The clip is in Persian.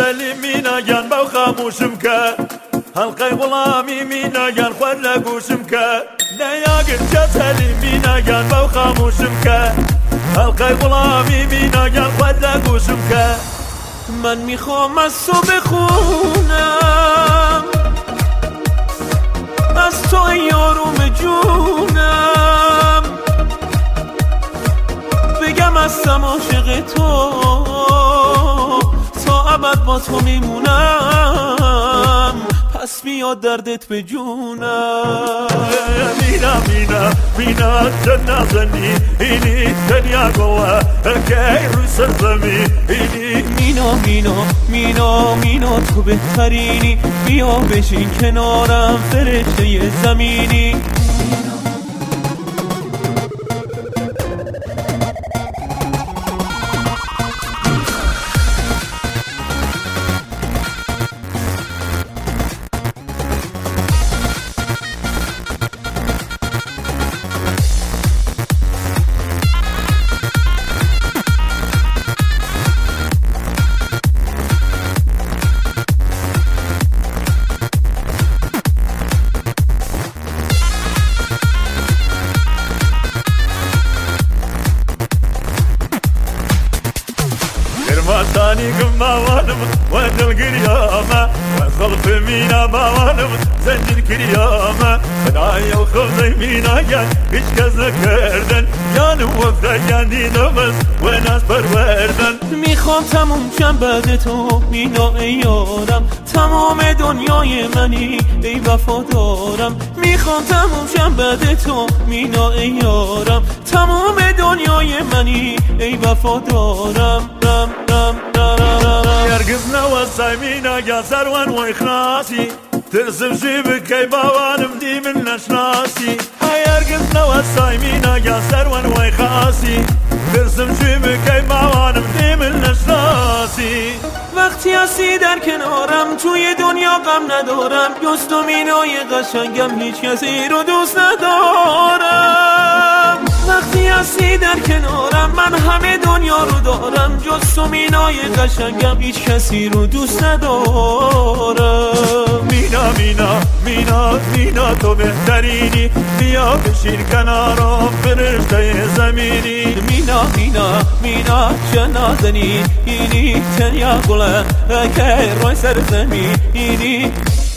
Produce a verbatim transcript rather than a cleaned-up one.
سەلی میناگیان بەو خاموشم کرد هەڵقەی غوڵامی میناگیان خوارد لە گوشم کرد نەیاگر چە سەلی میناگیان بەو خاموشم کرد هەڵقەی غوڵامی میناگیان خوارد لە گوشم کرد من میخوام از تو بخونم از تو ای یاروم جونم بگم هستم عاشق تو تا ابد با تو میمونم پس میاد دردت به جونم مینا مینا مینا چه نازنی اینی دنیا گوه که روی سرزمی اینی مینا مینا مینا مینا تو بهترینی بیا بشین کنارم فرشته زمینی وطني كماوانم وين القريامة وصلت مينا باوانم زنجر كريامة بنايا وخوضي مينا جان هيش كذا كردن جانم وفدا جاندي نفس وناس پروردن میخوام تموم شم بعد تو مینا ای یارم تمام دنیای منی ای وفادارم میخوام تموم شم بعد تو مینا ای یارم تمام دنیای منی ای وفادارم رم رم يرقصنا والسايمينا يا سروان ويخناسي ترسم جيبك كي باوانم دي من نشناسي يرقصنا والسايمينا يا سروان ويخاسي ترسم جيبك كي باوانم دي من نشناسي وقتی هستی در کنارم توی دنیا غم ندارم جز تو مینای قشنگم هیچ کسی رو دوست ندارم وقتی هستی در کنارم من همه دنیا رو دارم جز تو مینای قشنگم هیچ کسی رو دوست ندارم مینا مینا مینا مینا تو بهترینی بیا بشین کنارم فرشته زمینی مینا مینا مینا چه نازنی اینی تنیا گله که روی سر زمینی